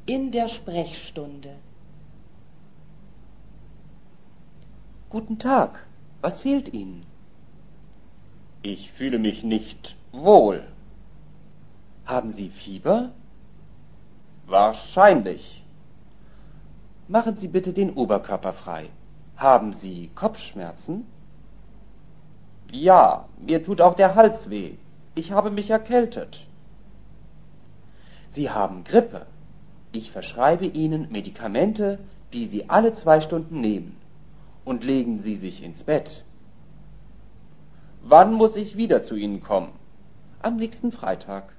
in der Sprechstunde. Guten Tag, was fehlt Ihnen? Ich fühle mich nicht wohl. Haben Sie Fieber? Wahrscheinlich. Machen Sie bitte den Oberkörper frei. Haben Sie Kopfschmerzen? Ja, mir tut auch der Hals weh. Ich habe mich erkältet. Sie haben Grippe. Ich verschreibe Ihnen Medikamente, die Sie alle 2 Stunden nehmen. Und legen Sie sich ins Bett. Wann muss ich wieder zu Ihnen kommen? Am nächsten Freitag.